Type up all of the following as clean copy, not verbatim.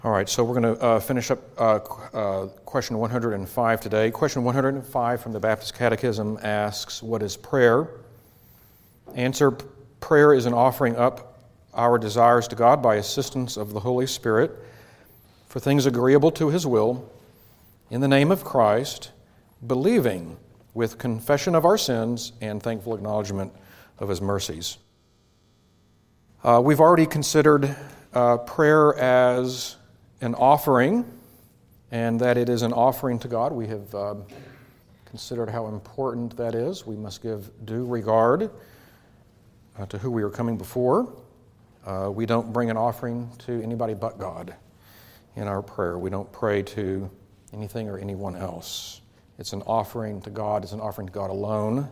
All right, so we're going to finish up question 105 today. Question 105 from the Baptist Catechism asks, what is prayer? Answer, prayer is an offering up our desires to God by assistance of the Holy Spirit for things agreeable to His will, in the name of Christ, believing with confession of our sins and thankful acknowledgement of His mercies. We've already considered prayer as an offering, and that it is an offering to God. We have considered how important that is. We must give due regard to who we are coming before. We don't bring an offering to anybody but God in our prayer. We don't pray to anything or anyone else. It's an offering to God. It's an offering to God alone.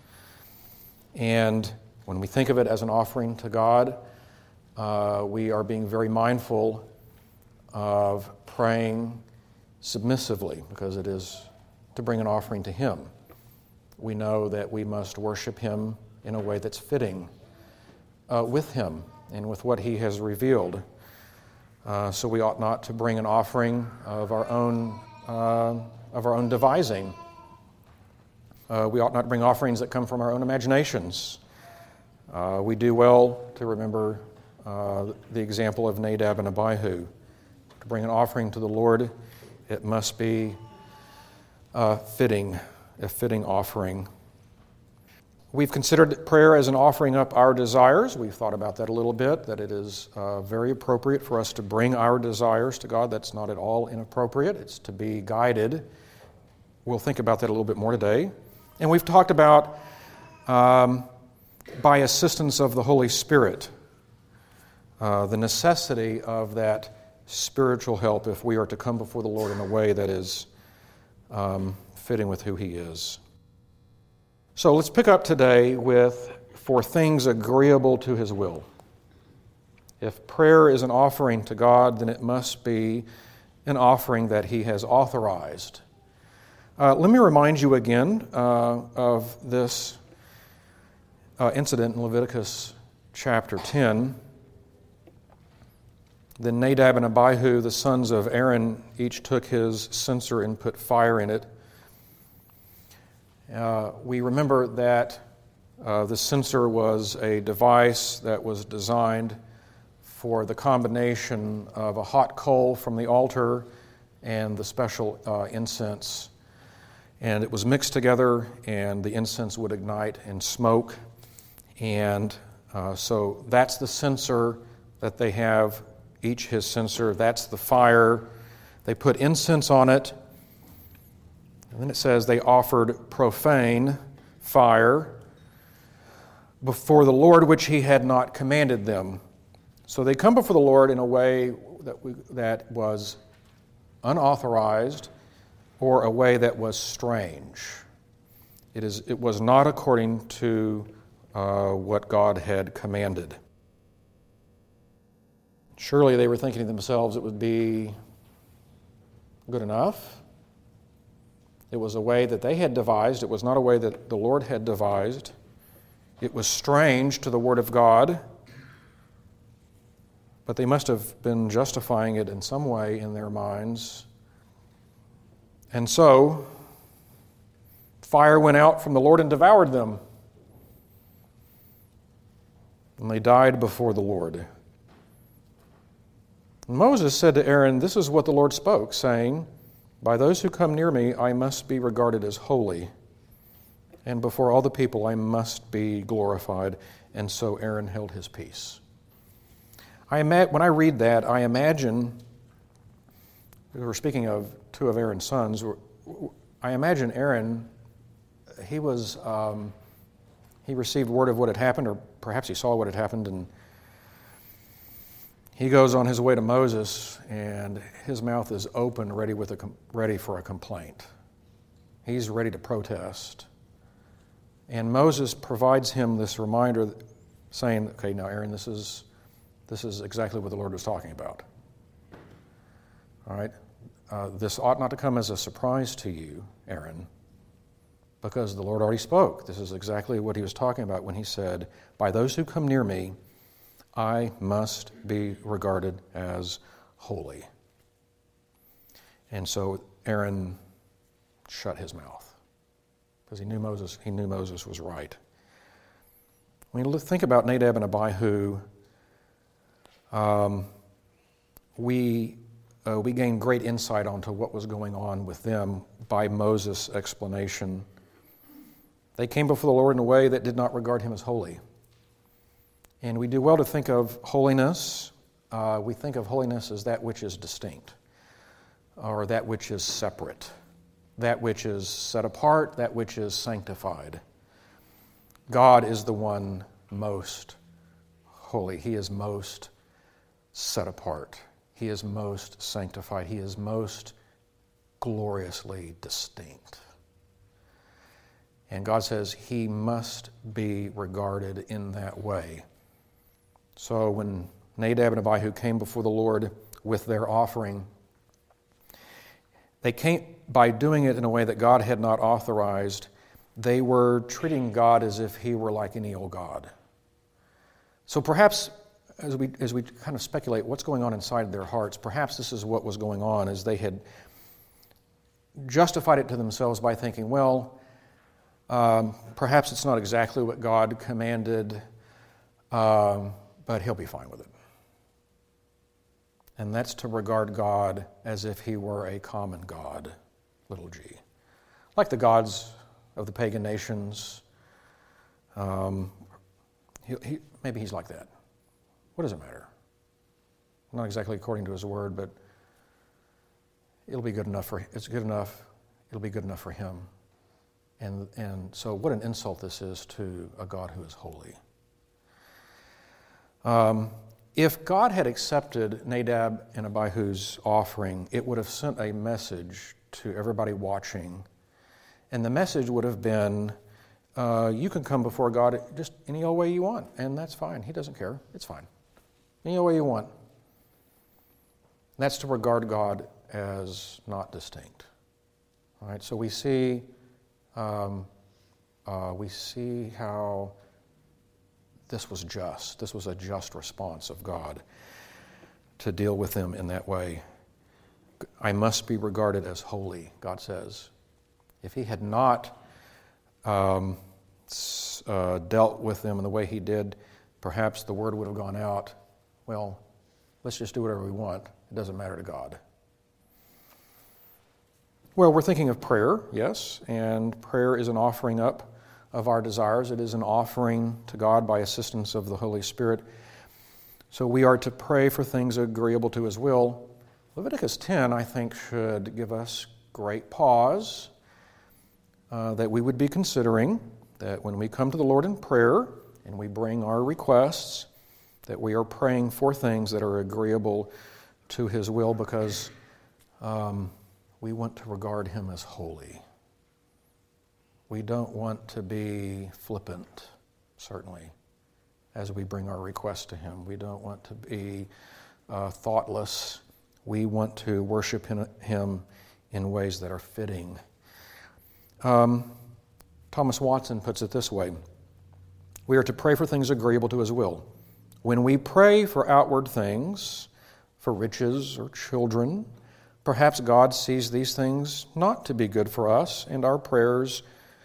And when we think of it as an offering to God, we are being very mindful of praying submissively, because it is to bring an offering to Him. We know that we must worship Him in a way that's fitting with Him and with what He has revealed. So we ought not to bring an offering of our own devising. We ought not bring offerings that come from our own imaginations. We do well to remember the example of Nadab and Abihu. To bring an offering to the Lord, it must be a fitting offering. We've considered prayer as an offering up our desires. We've thought about that a little bit, that it is very appropriate for us to bring our desires to God. That's not at all inappropriate. It's to be guided. We'll think about that a little bit more today. And we've talked about by assistance of the Holy Spirit, the necessity of that spiritual help if we are to come before the Lord in a way that is fitting with who He is. So let's pick up today with for things agreeable to His will. If prayer is an offering to God, then it must be an offering that He has authorized. Let me remind you again of this incident in Leviticus chapter 10. Then Nadab and Abihu, the sons of Aaron, each took his censer and put fire in it. We remember that the censer was a device that was designed for the combination of a hot coal from the altar and the special incense. And it was mixed together, and the incense would ignite and smoke. And so that's the censer that they have. Each his censer, that's the fire. They put incense on it. And then it says they offered profane fire before the Lord, which He had not commanded them. So they come before the Lord in a way that was unauthorized, or a way that was strange. It was not according to what God had commanded. Surely they were thinking to themselves it would be good enough. It was a way that they had devised. It was not a way that the Lord had devised. It was strange to the Word of God, but they must have been justifying it in some way in their minds. And so, fire went out from the Lord and devoured them. And they died before the Lord. Moses said to Aaron, "This is what the Lord spoke, saying, by those who come near me I must be regarded as holy, and before all the people I must be glorified." And so Aaron held his peace. When I read that, I imagine, we're speaking of two of Aaron's sons, I imagine Aaron, he received word of what had happened, or perhaps he saw what had happened, and he goes on his way to Moses, and his mouth is open, ready for a complaint. He's ready to protest. And Moses provides him this reminder, saying, "Okay, now Aaron, this is exactly what the Lord was talking about. All right, this ought not to come as a surprise to you, Aaron, because the Lord already spoke. This is exactly what He was talking about when He said, by those who come near me, I must be regarded as holy." And so Aaron shut his mouth because he knew Moses was right. When you think about Nadab and Abihu, we gain great insight onto what was going on with them by Moses' explanation. They came before the Lord in a way that did not regard him as holy. And we do well to think of holiness. We think of holiness as that which is distinct, or that which is separate, that which is set apart, that which is sanctified. God is the one most holy. He is most set apart. He is most sanctified. He is most gloriously distinct. And God says he must be regarded in that way. So when Nadab and Abihu came before the Lord with their offering, they came by doing it in a way that God had not authorized. They were treating God as if he were like any old god. So perhaps as we kind of speculate what's going on inside their hearts, perhaps this is what was going on, as they had justified it to themselves by thinking, well, perhaps it's not exactly what God commanded, but he'll be fine with it. And that's to regard God as if he were a common god, little g. Like the gods of the pagan nations, maybe he's like that. What does it matter? Not exactly according to his word, but it'll be good enough it's good enough. It'll be good enough for him. And so what an insult this is to a God who is holy. If God had accepted Nadab and Abihu's offering, it would have sent a message to everybody watching. And the message would have been, you can come before God just any old way you want, and that's fine. He doesn't care. It's fine. Any old way you want. That's to regard God as not distinct. All right, so we see how this was just. This was a just response of God to deal with them in that way. I must be regarded as holy, God says. If he had not dealt with them in the way he did, perhaps the word would have gone out, well, let's just do whatever we want. It doesn't matter to God. Well, we're thinking of prayer, yes, and prayer is an offering up of our desires. It is an offering to God by assistance of the Holy Spirit. So we are to pray for things agreeable to his will. Leviticus 10, I think, should give us great pause that we would be considering that when we come to the Lord in prayer and we bring our requests, that we are praying for things that are agreeable to his will because we want to regard him as holy. We don't want to be flippant, certainly, as we bring our requests to him. We don't want to be thoughtless. We want to worship him in ways that are fitting. Thomas Watson puts it this way: we are to pray for things agreeable to his will. When we pray for outward things, for riches or children, perhaps God sees these things not to be good for us, and our prayers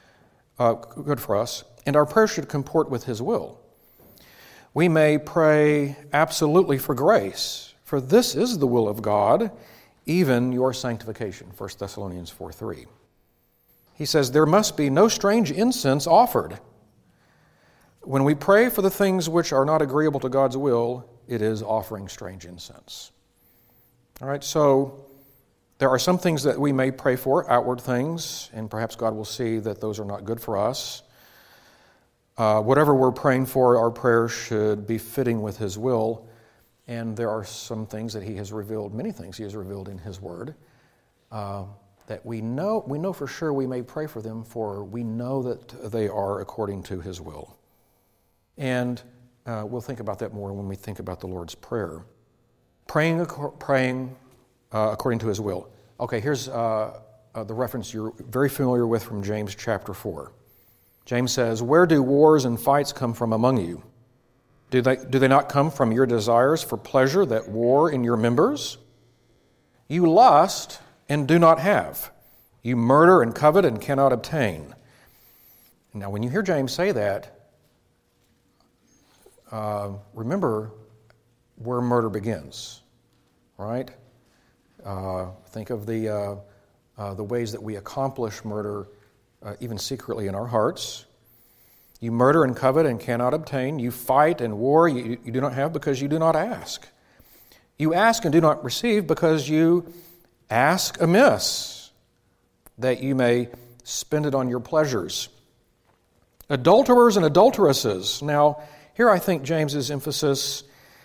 should comport with his will. We may pray absolutely for grace, for this is the will of God, even your sanctification, 1 Thessalonians 4:3. He says, there must be no strange incense offered. When we pray for the things which are not agreeable to God's will, it is offering strange incense. All right, so there are some things that we may pray for, outward things, and perhaps God will see that those are not good for us. Whatever we're praying for, our prayers should be fitting with his will. And there are some things that he has revealed, many things he has revealed in his word, that we know for sure we may pray for them, for we know that they are according to his will. And we'll think about that more when we think about the Lord's Prayer. Praying according to his will. Okay, here's the reference you're very familiar with from James chapter 4. James says, where do wars and fights come from among you? Do they not come from your desires for pleasure that war in your members? You lust and do not have. You murder and covet and cannot obtain. Now, when you hear James say that, remember where murder begins, right? Think of the ways that we accomplish murder, even secretly in our hearts. You murder and covet and cannot obtain. You fight and war you do not have because you do not ask. You ask and do not receive because you ask amiss, that you may spend it on your pleasures. Adulterers and adulteresses. Now, here I think James's emphasis,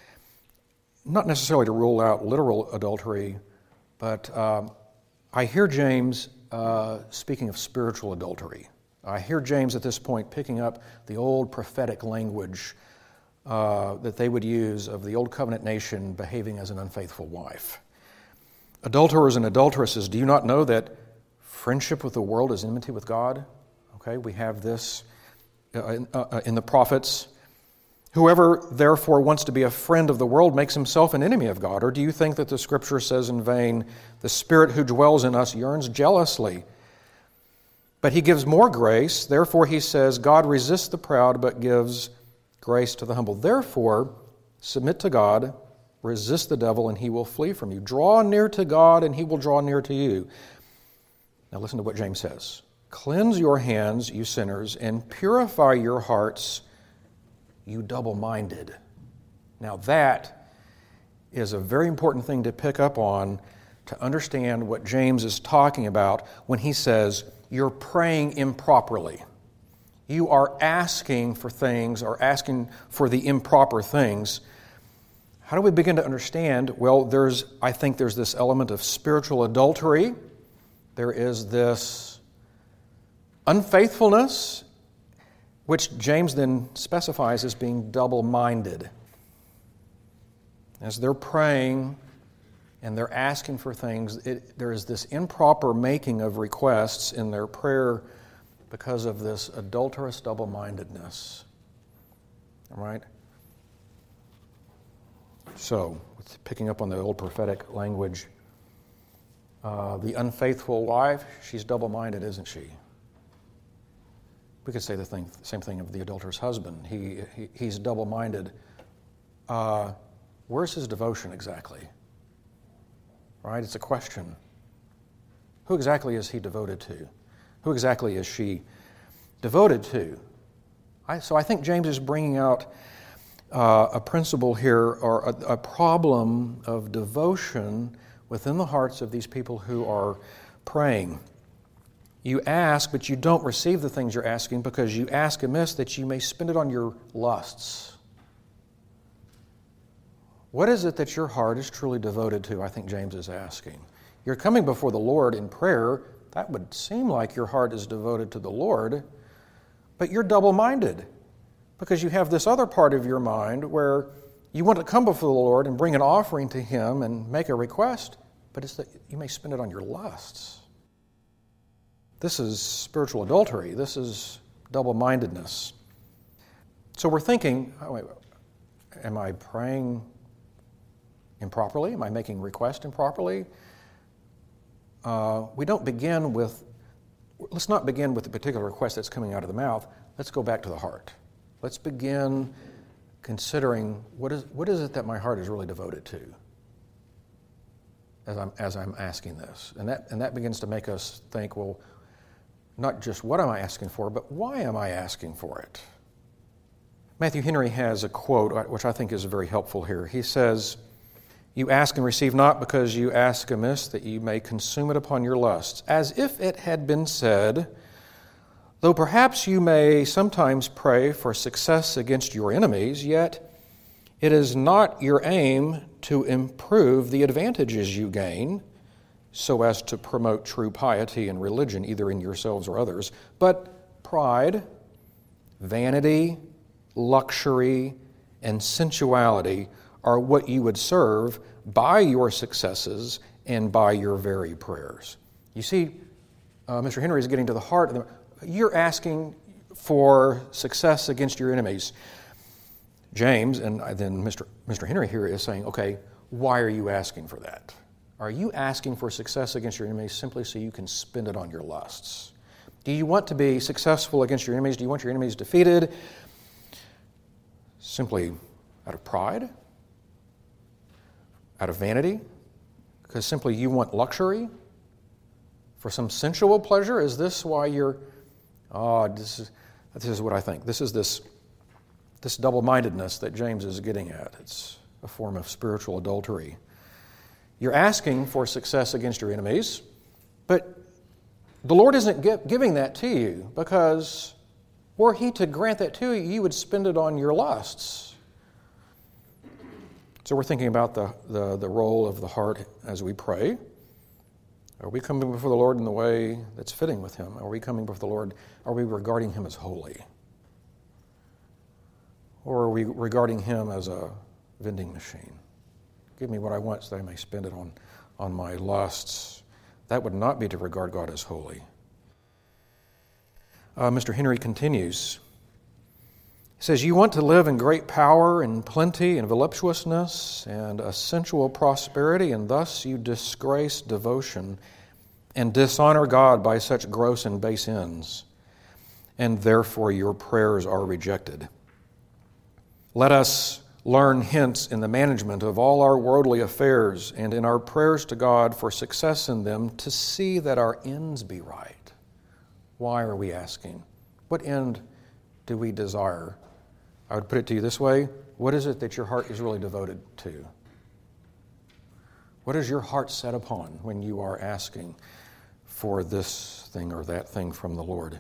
not necessarily to rule out literal adultery, but I hear James speaking of spiritual adultery. I hear James at this point picking up the old prophetic language that they would use of the old covenant nation behaving as an unfaithful wife. Adulterers and adulteresses, do you not know that friendship with the world is enmity with God? Okay, we have this in the prophets. Whoever therefore wants to be a friend of the world makes himself an enemy of God. Or do you think that the Scripture says in vain, the Spirit who dwells in us yearns jealously? But he gives more grace. Therefore, he says, God resists the proud, but gives grace to the humble. Therefore, submit to God, resist the devil, and he will flee from you. Draw near to God, and he will draw near to you. Now listen to what James says. Cleanse your hands, you sinners, and purify your hearts, you double-minded. Now that is a very important thing to pick up on to understand what James is talking about when he says, you're praying improperly. You are asking for things or asking for the improper things. How do we begin to understand? Well, I think there's this element of spiritual adultery. There is this unfaithfulness, which James then specifies as being double-minded. As they're praying and they're asking for things, there is this improper making of requests in their prayer because of this adulterous double-mindedness. All right? So, picking up on the old prophetic language, the unfaithful wife, she's double-minded, isn't she? We could say the same thing of the adulterous husband. He's double-minded. Where's his devotion exactly? Right? It's a question. Who exactly is he devoted to? Who exactly is she devoted to? So I think James is bringing out a principle here, or a problem of devotion within the hearts of these people who are praying. You ask, but you don't receive the things you're asking because you ask amiss that you may spend it on your lusts. What is it that your heart is truly devoted to? I think James is asking. You're coming before the Lord in prayer. That would seem like your heart is devoted to the Lord, but you're double-minded because you have this other part of your mind where you want to come before the Lord and bring an offering to Him and make a request, but it's that you may spend it on your lusts. This is spiritual adultery. This is double-mindedness. So we're thinking, am I praying improperly? Am I making request improperly? Let's not begin with the particular request that's coming out of the mouth. Let's go back to the heart. Let's begin considering what is it that my heart is really devoted to as I'm asking this. And that begins to make us think, well, not just what am I asking for, but why am I asking for it? Matthew Henry has a quote which I think is very helpful here. He says, you ask and receive not because you ask amiss, that you may consume it upon your lusts. As if it had been said, though perhaps you may sometimes pray for success against your enemies, yet it is not your aim to improve the advantages you gain, so as to promote true piety and religion, either in yourselves or others, but pride, vanity, luxury, and sensuality are what you would serve by your successes and by your very prayers. You see, Mr. Henry is getting to the heart of you're asking for success against your enemies. James, and then Mr. Henry here is saying, okay, why are you asking for that? Are you asking for success against your enemies simply so you can spend it on your lusts? Do you want to be successful against your enemies? Do you want your enemies defeated simply out of pride? Out of vanity? Because simply you want luxury? For some sensual pleasure? Is this why you're... this is what I think. This is this double-mindedness that James is getting at. It's a form of spiritual adultery. You're asking for success against your enemies, but the Lord isn't giving that to you because were He to grant that to you, you would spend it on your lusts. So we're thinking about the role of the heart as we pray. Are we coming before the Lord in the way that's fitting with Him? Are we coming before the Lord, are we regarding Him as holy? Or are we regarding Him as a vending machine? Give me what I want so that I may spend it on my lusts. That would not be to regard God as holy. Mr. Henry continues. He says, you want to live in great power and plenty and voluptuousness and a sensual prosperity, and thus you disgrace devotion and dishonor God by such gross and base ends, and therefore your prayers are rejected. Let us learn hence in the management of all our worldly affairs and in our prayers to God for success in them to see that our ends be right. Why are we asking? What end do we desire? I would put it to you this way. What is it that your heart is really devoted to? What is your heart set upon when you are asking for this thing or that thing from the Lord?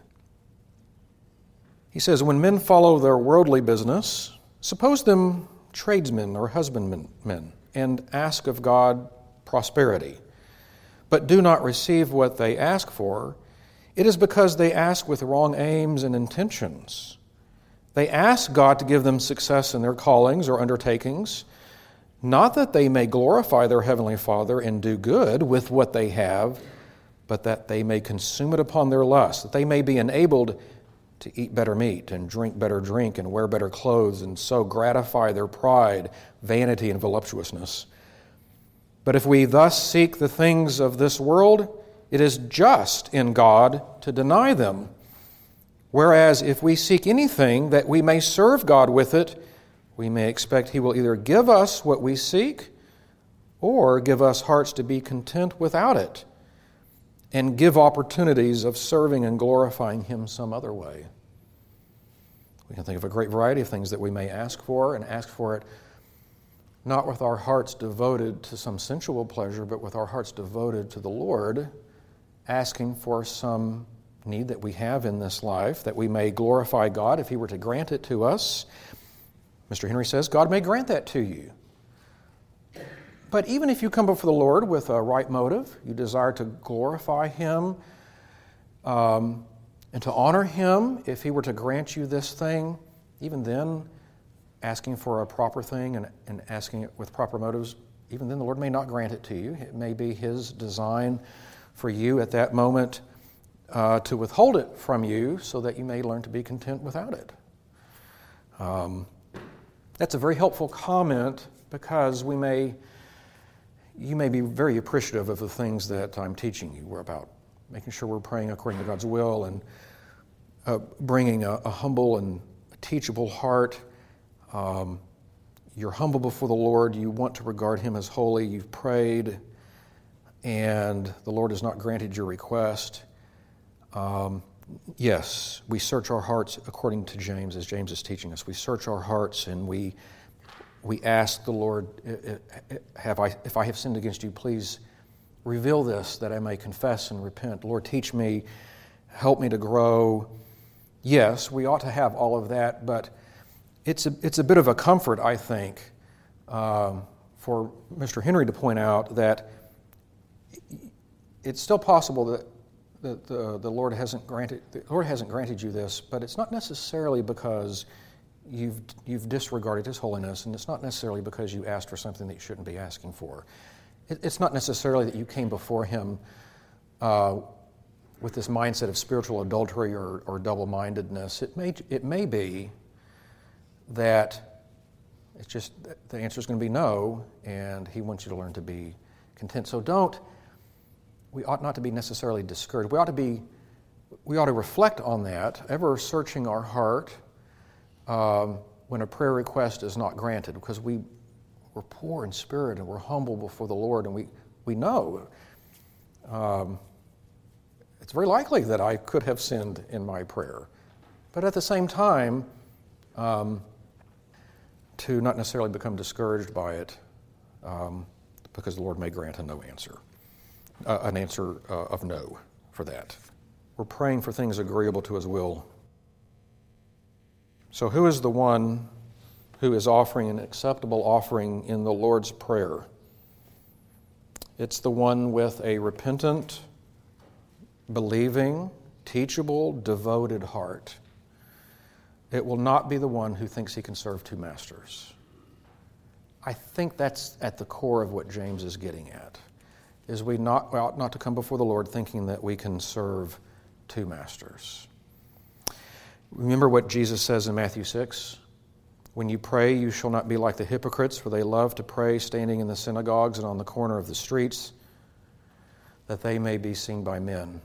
He says, when men follow their worldly business, suppose them tradesmen or husbandmen and ask of God prosperity, but do not receive what they ask for, it is because they ask with wrong aims and intentions. They ask God to give them success in their callings or undertakings, not that they may glorify their Heavenly Father and do good with what they have, but that they may consume it upon their lust, that they may be enabled to eat better meat and drink better drink and wear better clothes and so gratify their pride, vanity, and voluptuousness. But if we thus seek the things of this world, it is just in God to deny them. Whereas if we seek anything that we may serve God with it, we may expect He will either give us what we seek or give us hearts to be content without it and give opportunities of serving and glorifying Him some other way. We can think of a great variety of things that we may ask for, and ask for it not with our hearts devoted to some sensual pleasure, but with our hearts devoted to the Lord, asking for some need that we have in this life, that we may glorify God if He were to grant it to us. Mr. Henry says, God may grant that to you. But even if you come before the Lord with a right motive, you desire to glorify Him and to honor Him, if He were to grant you this thing, even then, asking for a proper thing and asking it with proper motives, even then the Lord may not grant it to you. It may be His design for you at that moment to withhold it from you so that you may learn to be content without it. That's a very helpful comment because you may be very appreciative of the things that I'm teaching you. We're about making sure we're praying according to God's will and bringing a humble and a teachable heart. You're humble before the Lord. You want to regard Him as holy. You've prayed, and the Lord has not granted your request. Yes, we search our hearts according to James, as James is teaching us. We search our hearts and we ask the Lord, if I have sinned against you, please reveal this that I may confess and repent. Lord, teach me, help me to grow. Yes, we ought to have all of that, but it's a bit of a comfort, I think, for Mr. Henry to point out that it's still possible that the Lord hasn't granted you this, but it's not necessarily because you've disregarded His holiness, and it's not necessarily because you asked for something that you shouldn't be asking for. It's not necessarily that you came before Him with this mindset of spiritual adultery or double-mindedness. It may be that it's just the answer is going to be no, and He wants you to learn to be content. So we ought not to be necessarily discouraged. We ought to reflect on that, ever searching our heart when a prayer request is not granted, because we're poor in spirit and we're humble before the Lord, and we know it's very likely that I could have sinned in my prayer. But at the same time, to not necessarily become discouraged by it, because the Lord may grant an answer of no for that. We're praying for things agreeable to His will. So who is the one who is offering an acceptable offering in the Lord's Prayer? It's the one with a repentant, believing, teachable, devoted heart. It will not be the one who thinks he can serve two masters. I think that's at the core of what James is getting at, is we ought not to come before the Lord thinking that we can serve two masters. Remember what Jesus says in Matthew 6? When you pray, you shall not be like the hypocrites, for they love to pray standing in the synagogues and on the corner of the streets, that they may be seen by men.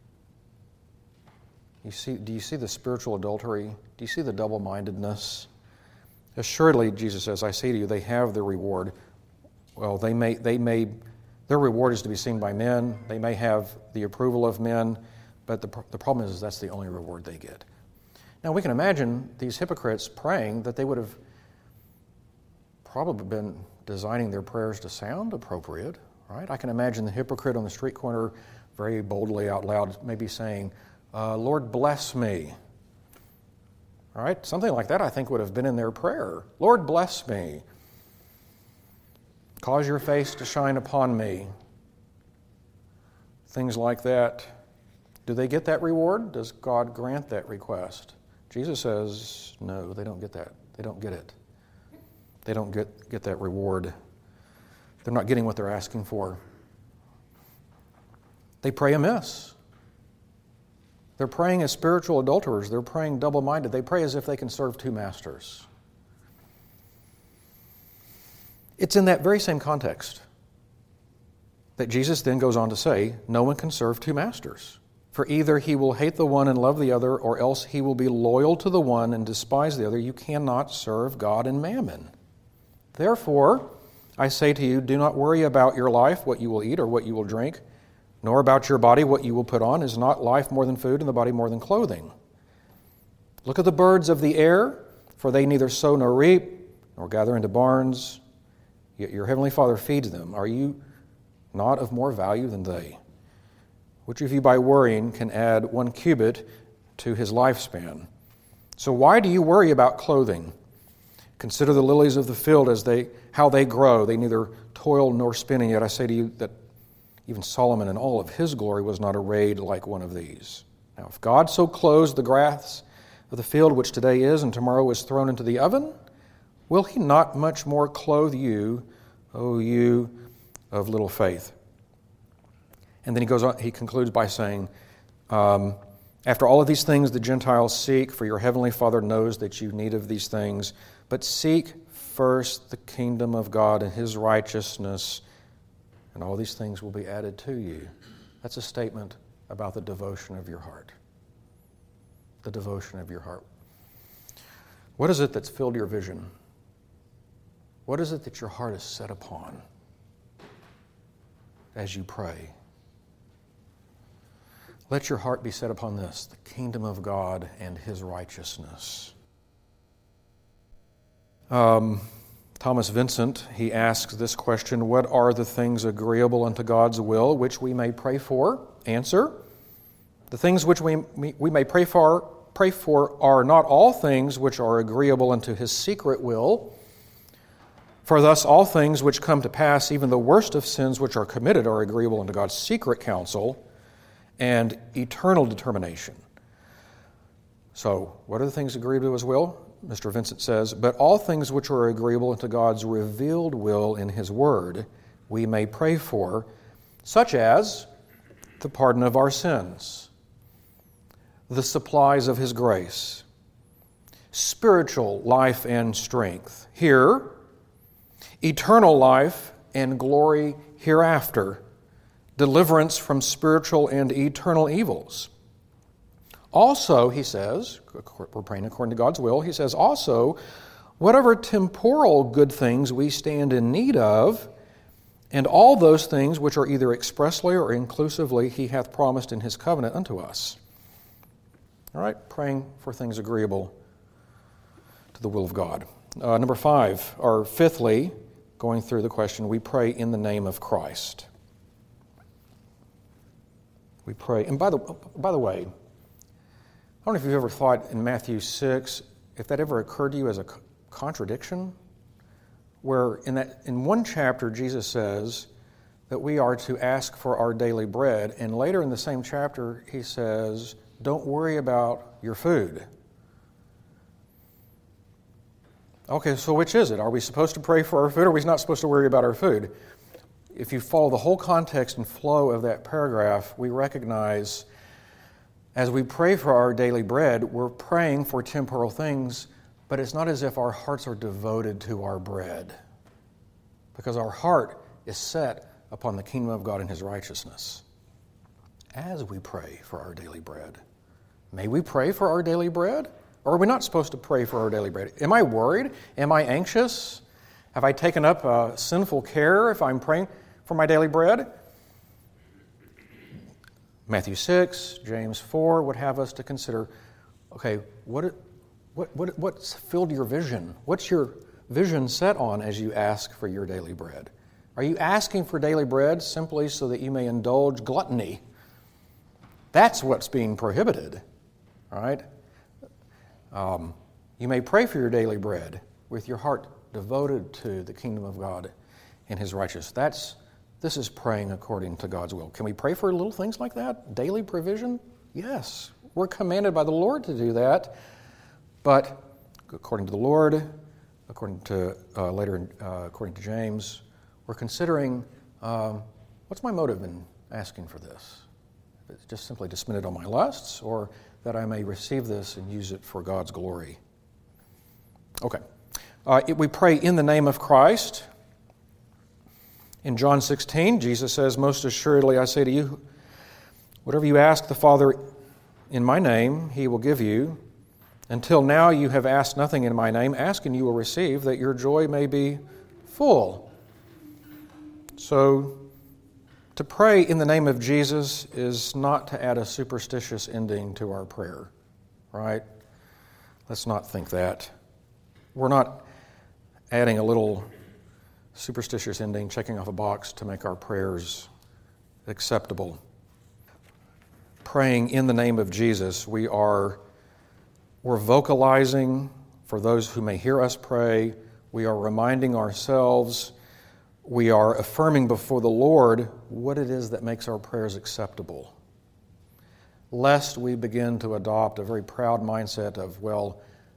Do you see the spiritual adultery? Do you see the double-mindedness? Assuredly, Jesus says, I say to you, they have their reward. Well, their reward is to be seen by men. They may have the approval of men, but the problem is that's the only reward they get. Now, we can imagine these hypocrites praying that they would have probably been designing their prayers to sound appropriate, right? I can imagine the hypocrite on the street corner very boldly out loud maybe saying, Lord, bless me. All right? Something like that I think would have been in their prayer. Lord, bless me. Cause your face to shine upon me. Things like that. Do they get that reward? Does God grant that request? Jesus says, no, they don't get that. They don't get it. They don't get that reward. They're not getting what they're asking for. They pray amiss. They're praying as spiritual adulterers. They're praying double-minded. They pray as if they can serve two masters. It's in that very same context that Jesus then goes on to say, no one can serve two masters. For either he will hate the one and love the other, or else he will be loyal to the one and despise the other. You cannot serve God and mammon. Therefore, I say to you, do not worry about your life, what you will eat or what you will drink, nor about your body, what you will put on. Is not life more than food, and the body more than clothing? Look at the birds of the air, for they neither sow nor reap, nor gather into barns, yet your heavenly Father feeds them. Are you not of more value than they? Which of you by worrying can add 1 cubit to his lifespan? So why do you worry about clothing? Consider the lilies of the field how they grow. They neither toil nor spin, and yet I say to you that even Solomon in all of his glory was not arrayed like one of these. Now if God so clothes the grass of the field, which today is and tomorrow is thrown into the oven, will he not much more clothe you, O you of little faith? And then he goes on. He concludes by saying, after all of these things the Gentiles seek, for your heavenly Father knows that you need of these things. But seek first the kingdom of God and his righteousness, and all these things will be added to you. That's a statement about the devotion of your heart. The devotion of your heart. What is it that's filled your vision? What is it that your heart is set upon as you pray? Let your heart be set upon this, the kingdom of God and his righteousness. Thomas Vincent, he asks this question, what are the things agreeable unto God's will, which we may pray for? Answer, the things which we may pray for are not all things which are agreeable unto his secret will. For thus all things which come to pass, even the worst of sins which are committed, are agreeable unto God's secret counsel and eternal determination. So, what are the things agreeable to his will? Mr. Vincent says, but all things which are agreeable unto God's revealed will in his word, we may pray for, such as the pardon of our sins, the supplies of his grace, spiritual life and strength here, eternal life and glory hereafter, deliverance from spiritual and eternal evils. Also, he says, we're praying according to God's will, he says, also, whatever temporal good things we stand in need of, and all those things which are either expressly or inclusively he hath promised in his covenant unto us. All right, praying for things agreeable to the will of God. Number 5, or fifthly, going through the question, we pray in the name of Christ. We pray, and by the way, I don't know if you've ever thought in Matthew 6, if that ever occurred to you as a contradiction, where in one chapter Jesus says that we are to ask for our daily bread, and later in the same chapter he says, don't worry about your food. Okay, so which is it? Are we supposed to pray for our food, or are we not supposed to worry about our food? If you follow the whole context and flow of that paragraph, we recognize as we pray for our daily bread, we're praying for temporal things, but it's not as if our hearts are devoted to our bread, because our heart is set upon the kingdom of God and His righteousness. As we pray for our daily bread, may we pray for our daily bread? Or are we not supposed to pray for our daily bread? Am I worried? Am I anxious? Have I taken up sinful care if I'm praying for my daily bread? Matthew 6, James 4 would have us to consider, okay, what's filled your vision? What's your vision set on as you ask for your daily bread? Are you asking for daily bread simply so that you may indulge gluttony? That's what's being prohibited, all right? You may pray for your daily bread with your heart devoted to the kingdom of God and His righteousness. This is praying according to God's will. Can we pray for little things like that? Daily provision? Yes. We're commanded by the Lord to do that. But according to the Lord, according to James, we're considering what's my motive in asking for this? If it's just simply to spend it on my lusts, or that I may receive this and use it for God's glory. Okay. We pray in the name of Christ. In John 16, Jesus says, most assuredly I say to you, whatever you ask the Father in my name, He will give you. Until now you have asked nothing in my name. Ask and you will receive, that your joy may be full. So, to pray in the name of Jesus is not to add a superstitious ending to our prayer, right? Let's not think that. We're not adding a little superstitious ending, checking off a box to make our prayers acceptable. Praying in the name of Jesus, we're vocalizing for those who may hear us pray. We are reminding ourselves. We are affirming before the Lord what it is that makes our prayers acceptable, lest we begin to adopt a very proud mindset of, well,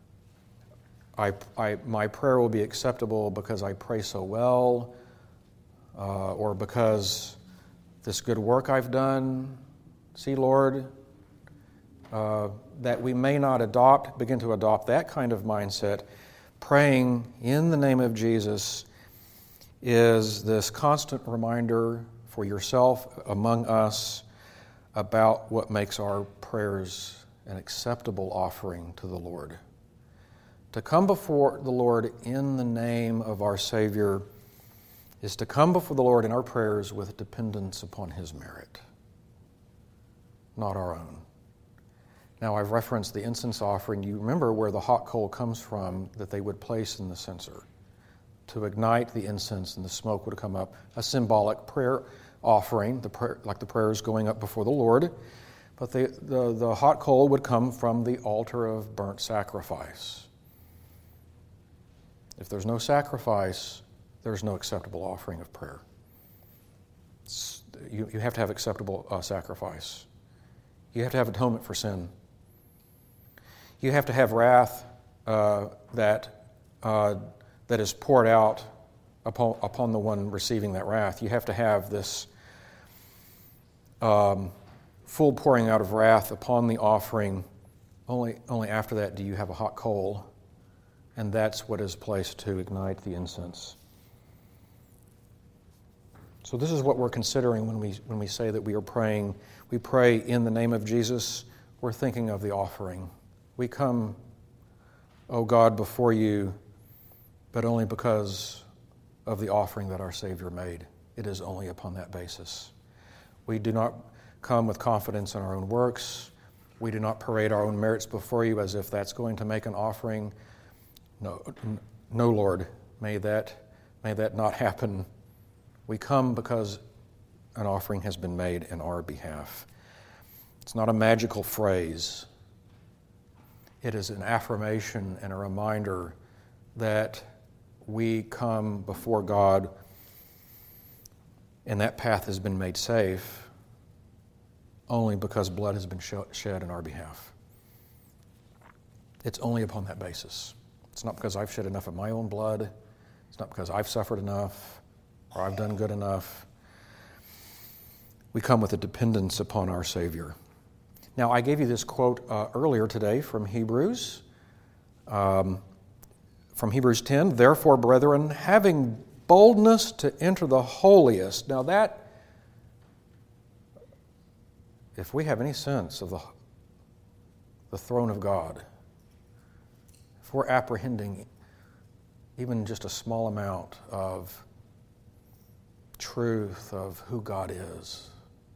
my prayer will be acceptable because I pray so well, or because this good work I've done. See, Lord, that we may not begin to adopt that kind of mindset. Praying in the name of Jesus is this constant reminder for yourself, among us, about what makes our prayers an acceptable offering to the Lord. To come before the Lord in the name of our Savior is to come before the Lord in our prayers with dependence upon His merit, not our own. Now, I've referenced the incense offering. You remember where the hot coal comes from that they would place in the censer to ignite the incense, and the smoke would come up, a symbolic prayer offering, like the prayers going up before the Lord. But the hot coal would come from the altar of burnt sacrifice. If there's no sacrifice, there's no acceptable offering of prayer. You have to have acceptable sacrifice. You have to have atonement for sin. You have to have wrath that is poured out upon the one receiving that wrath. You have to have this full pouring out of wrath upon the offering. Only after that do you have a hot coal, and that's what is placed to ignite the incense. So this is what we're considering when we say that we pray in the name of Jesus. We're thinking of the offering. We come, O God, before you, but only because of the offering that our Savior made. It is only upon that basis. We do not come with confidence in our own works. We do not parade our own merits before you as if that's going to make an offering. No, Lord, may that not happen. We come because an offering has been made in our behalf. It's not a magical phrase. It is an affirmation and a reminder that we come before God and that path has been made safe only because blood has been shed in our behalf. It's only upon that basis. It's not because I've shed enough of my own blood. It's not because I've suffered enough or I've done good enough. We come with a dependence upon our Savior. Now, I gave you this quote earlier today from Hebrews. From Hebrews 10, "Therefore, brethren, having boldness to enter the holiest." Now that, if we have any sense of the throne of God, if we're apprehending even just a small amount of truth of who God is,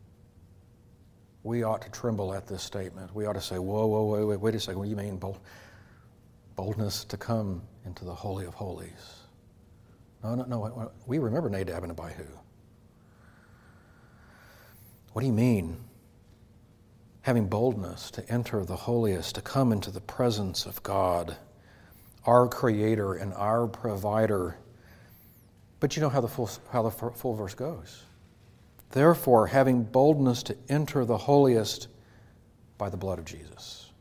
we ought to tremble at this statement. We ought to say, whoa, wait a second, what do you mean boldness to come into the Holy of Holies? No. We remember Nadab and Abihu. What do you mean? Having boldness to enter the holiest, to come into the presence of God, our Creator and our Provider. But you know how the full verse goes. Therefore, having boldness to enter the holiest by the blood of Jesus.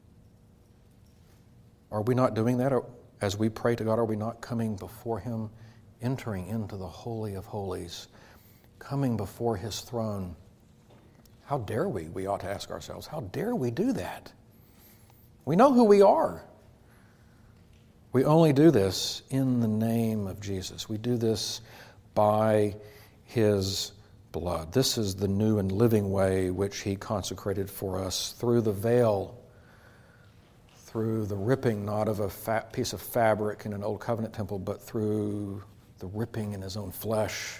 Are we not doing that? As we pray to God, are we not coming before Him, entering into the Holy of Holies, coming before His throne? How dare we? We ought to ask ourselves, how dare we do that? We know who we are. We only do this in the name of Jesus. We do this by His blood. This is the new and living way which He consecrated for us through the veil, through the ripping not of a piece of fabric in an old covenant temple, but through the ripping in His own flesh.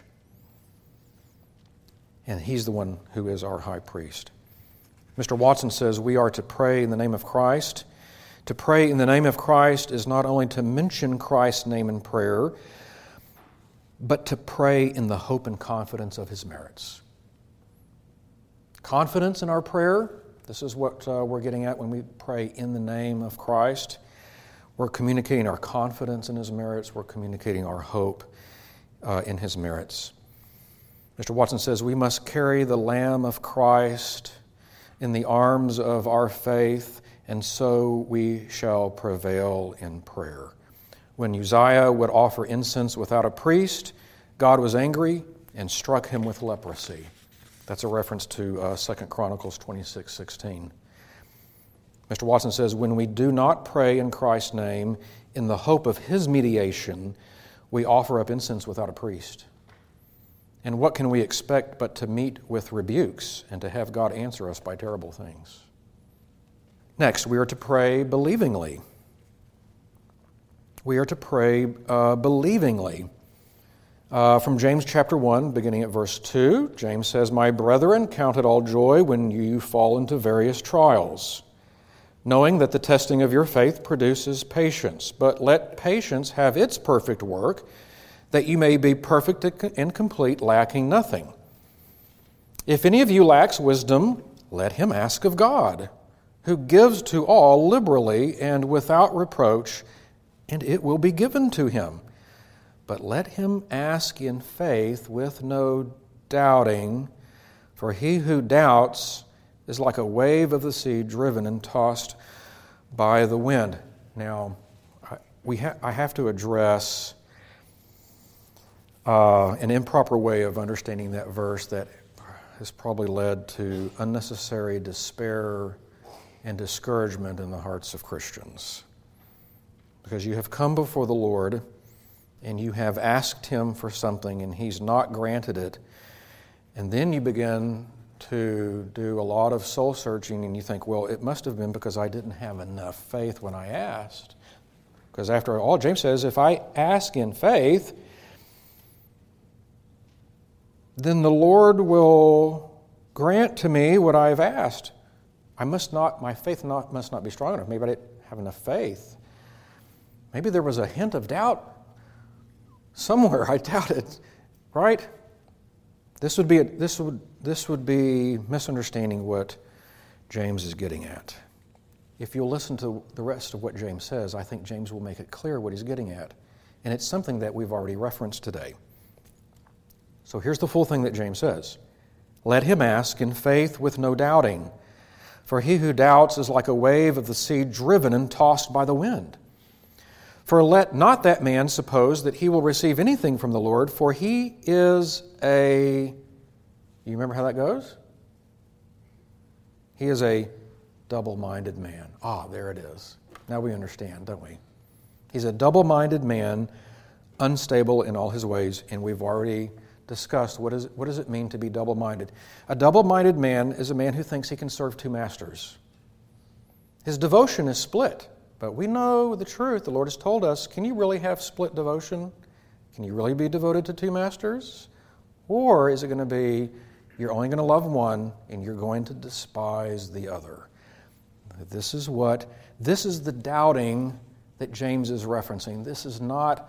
And He's the one who is our high priest. Mr. Watson says we are to pray in the name of Christ. To pray in the name of Christ is not only to mention Christ's name in prayer, but to pray in the hope and confidence of His merits. Confidence in our prayer, this is what we're getting at when we pray in the name of Christ. We're communicating our confidence in His merits. We're communicating our hope in His merits. Mr. Watson says we must carry the Lamb of Christ in the arms of our faith, and so we shall prevail in prayer. When Uzziah would offer incense without a priest, God was angry and struck him with leprosy. That's a reference to 2 Chronicles 26:16. Mr. Watson says, when we do not pray in Christ's name in the hope of His mediation, we offer up incense without a priest. And what can we expect but to meet with rebukes and to have God answer us by terrible things? Next, we are to pray believingly. We are to pray believingly. From James chapter 1, beginning at verse 2, James says, "My brethren, count it all joy when you fall into various trials, knowing that the testing of your faith produces patience. But let patience have its perfect work, that you may be perfect and complete, lacking nothing. If any of you lacks wisdom, let him ask of God, who gives to all liberally and without reproach, and it will be given to him. But let him ask in faith with no doubting, for he who doubts is like a wave of the sea driven and tossed by the wind." Now, I have to address an improper way of understanding that verse that has probably led to unnecessary despair and discouragement in the hearts of Christians. Because you have come before the Lord and you have asked Him for something and He's not granted it, And then you begin to do a lot of soul searching, and you think, well, it must have been because I didn't have enough faith when I asked. Because after all, James says, if I ask in faith, then the Lord will grant to me what I've asked. My faith must not be strong enough. Maybe I didn't have enough faith. Maybe there was a hint of doubt somewhere. I doubt it, right? This would be misunderstanding what James is getting at. If you'll listen to the rest of what James says, I think James will make it clear what he's getting at. And it's something that we've already referenced today. So here's the full thing that James says. Let him ask in faith with no doubting. For he who doubts is like a wave of the sea driven and tossed by the wind. For let not that man suppose that he will receive anything from the Lord, for he is you remember how that goes? He is a double-minded man. There it is. Now we understand, don't we? He's a double-minded man, unstable in all his ways, and we've already discussed what does it mean to be double-minded. A double-minded man is a man who thinks he can serve two masters. His devotion is split, but we know the truth. The Lord has told us, can you really have split devotion? Can you really be devoted to two masters? Or is it going to be, you're only going to love one and you're going to despise the other? This is the doubting that James is referencing. This is not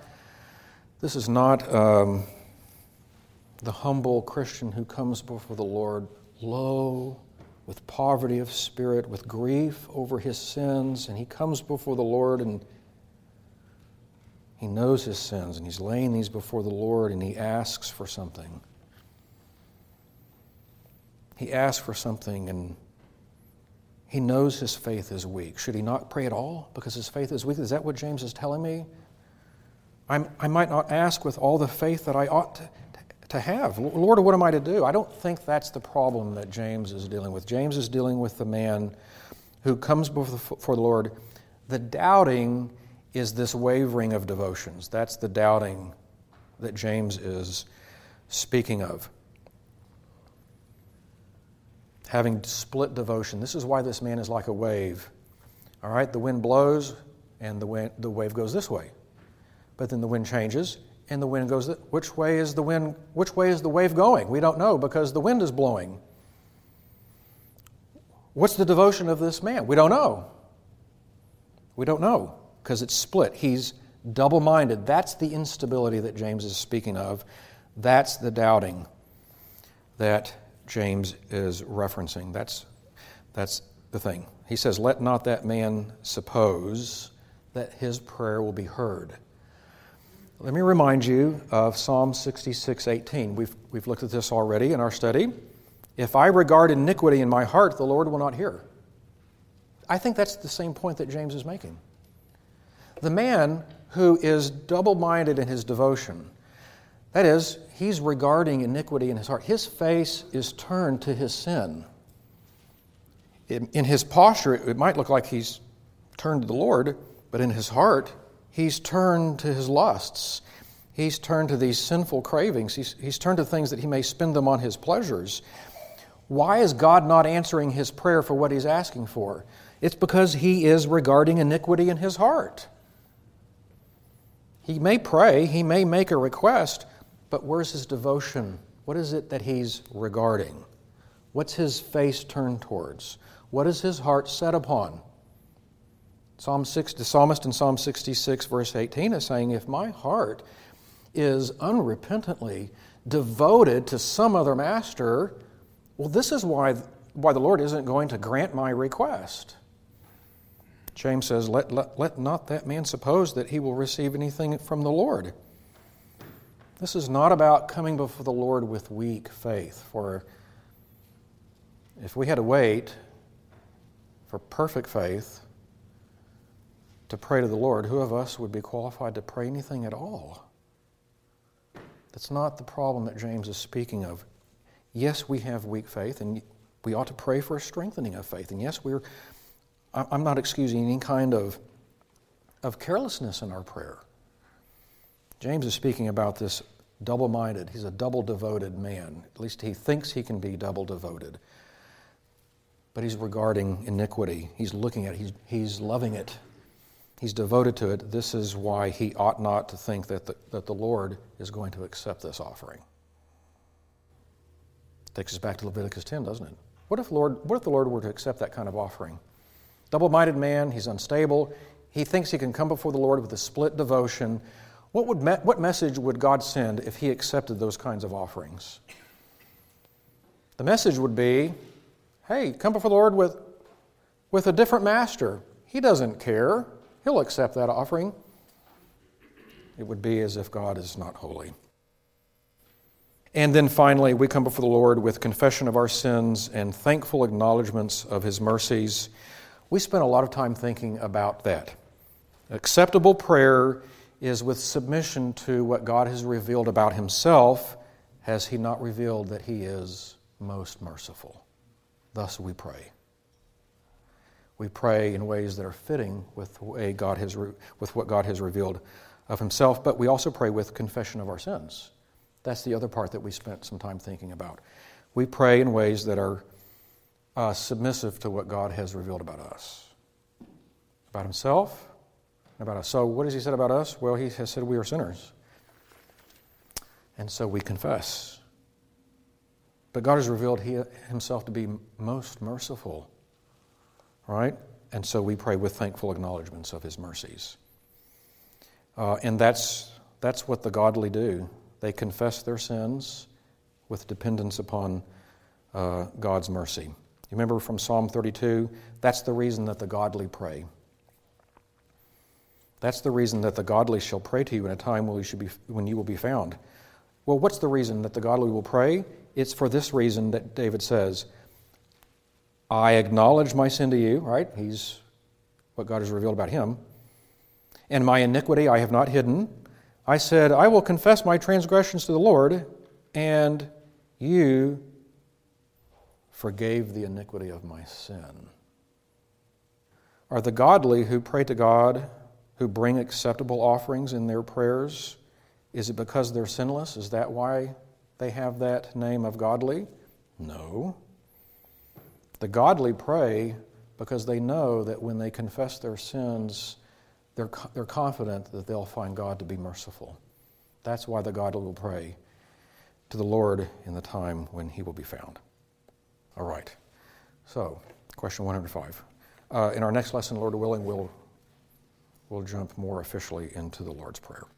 the humble Christian who comes before the Lord low, with poverty of spirit, with grief over his sins, and he comes before the Lord and he knows his sins, and he's laying these before the Lord, and he asks for something. He asks for something, and he knows his faith is weak. Should he not pray at all because his faith is weak? Is that what James is telling me? I might not ask with all the faith that I ought to have. Lord, what am I to do? I don't think that's the problem that James is dealing with. James is dealing with the man who comes before the Lord. The doubting is this wavering of devotions. That's the doubting that James is speaking of. Having split devotion. This is why this man is like a wave. All right, the wind blows and the wave goes this way. But then the wind changes and the wind goes which way is the wave going? We don't know because the wind is blowing. What's the devotion of this man? We don't know. We don't know because it's split. He's double-minded. That's the instability that James is speaking of. That's the doubting that James is referencing. That's the thing. He says, let not that man suppose that his prayer will be heard. Let me remind you of Psalm 66:18. We've looked at this already in our study. If I regard iniquity in my heart, the Lord will not hear. I think that's the same point that James is making. The man who is double-minded in his devotion, that is, he's regarding iniquity in his heart. His face is turned to his sin. In his posture, it might look like he's turned to the Lord, but in his heart, he's turned to his lusts. He's turned to these sinful cravings. He's turned to things that he may spend them on his pleasures. Why is God not answering his prayer for what he's asking for? It's because he is regarding iniquity in his heart. He may pray, he may make a request, but where's his devotion? What is it that he's regarding? What's his face turned towards? What is his heart set upon? The psalmist in Psalm 66, verse 18 is saying, if my heart is unrepentantly devoted to some other master, well, this is why the Lord isn't going to grant my request. James says, let not that man suppose that he will receive anything from the Lord. This is not about coming before the Lord with weak faith. For if we had to wait for perfect faith to pray to the Lord, who of us would be qualified to pray anything at all? That's not the problem that James is speaking of. Yes, we have weak faith, and we ought to pray for a strengthening of faith. And yes, I'm not excusing any kind of carelessness in our prayer. James is speaking about this double-minded. He's a double-devoted man. At least he thinks he can be double-devoted. But he's regarding iniquity. He's looking at it. He's loving it. He's devoted to it. This is why he ought not to think that the Lord is going to accept this offering. Takes us back to Leviticus 10, doesn't it? What if the Lord were to accept that kind of offering? Double-minded man, he's unstable. He thinks he can come before the Lord with a split devotion. What message would God send if he accepted those kinds of offerings? The message would be, hey, come before the Lord with a different master. He doesn't care. He'll accept that offering. It would be as if God is not holy. And then finally, we come before the Lord with confession of our sins and thankful acknowledgments of His mercies. We spent a lot of time thinking about that. Acceptable prayer is with submission to what God has revealed about Himself. Has He not revealed that He is most merciful? Thus we pray. We pray in ways that are fitting with what God has revealed of Himself, but we also pray with confession of our sins. That's the other part that we spent some time thinking about. We pray in ways that are submissive to what God has revealed about us, about Himself, and about us. So what has He said about us? Well, He has said we are sinners. And so we confess. But God has revealed Himself to be most merciful, right? And so we pray with thankful acknowledgments of His mercies. And that's what the godly do. They confess their sins with dependence upon God's mercy. You remember from Psalm 32, that's the reason that the godly pray. That's the reason that the godly shall pray to you in a time when you will be found. Well, what's the reason that the godly will pray? It's for this reason that David says, I acknowledge my sin to you, right? He's what God has revealed about him. And my iniquity I have not hidden. I said, I will confess my transgressions to the Lord, and you forgave the iniquity of my sin. Are the godly who pray to God, who bring acceptable offerings in their prayers, is it because they're sinless? Is that why they have that name of godly? No. The godly pray because they know that when they confess their sins, they're confident that they'll find God to be merciful. That's why the godly will pray to the Lord in the time when He will be found. All right. So, question 105. In our next lesson, Lord willing, we'll jump more officially into the Lord's Prayer.